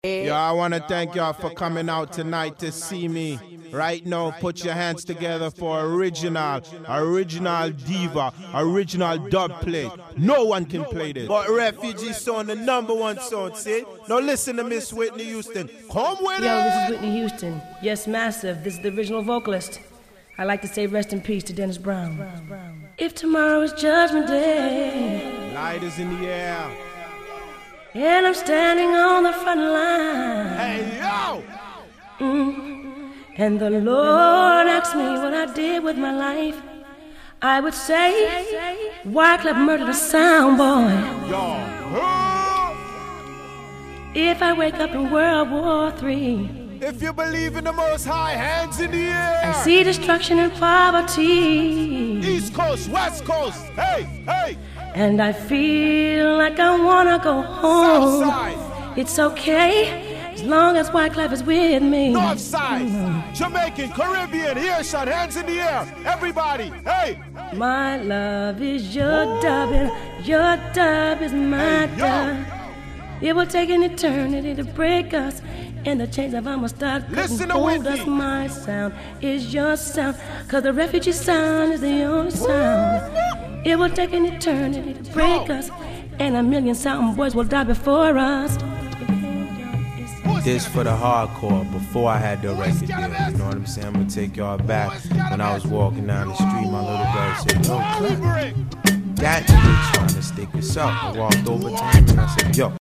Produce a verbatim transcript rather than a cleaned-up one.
Yo, I want to thank y'all for coming out tonight to see me. Right now, put your hands together for original, original diva, original dub play. No one can play this. But Refugee Sound, the number one sound, see? Now listen to Miss Whitney Houston. Come with it! Yo, this is Whitney Houston. Yes, massive. This is the original vocalist. I'd like to say rest in peace to Dennis Brown. If tomorrow is Judgment Day, light is in the air, and I'm standing on the front line. Hey, yo! Mm. And the Lord asked me what I did with my life, I would say, Wyclef murdered a sound boy. Yo. If I wake up in World War Three, if you believe in the Most High, hands in the air. I see destruction and poverty. East Coast, West Coast, hey, hey. And I feel like I wanna go home. Southside. It's okay, as long as Wyclef is with me. Northside, mm-hmm. Jamaican, Caribbean, earshot, hands in the air. Everybody, hey. My love is your Ooh. Dub, and your dub is my hey, dub. It will take an eternity to break us, and the chains of I'ma start couldn't hold us. My sound is your sound, cause the refugee sound is the only sound. It will take an eternity to break us, and a million sound boys will die before us. This for the hardcore, before I had the record deal, you know what I'm saying? I'm gonna take y'all back. When I was walking down the street, my little girl said, yo, Clint, that nigga trying to stick us up. I walked over to him and I said, yo,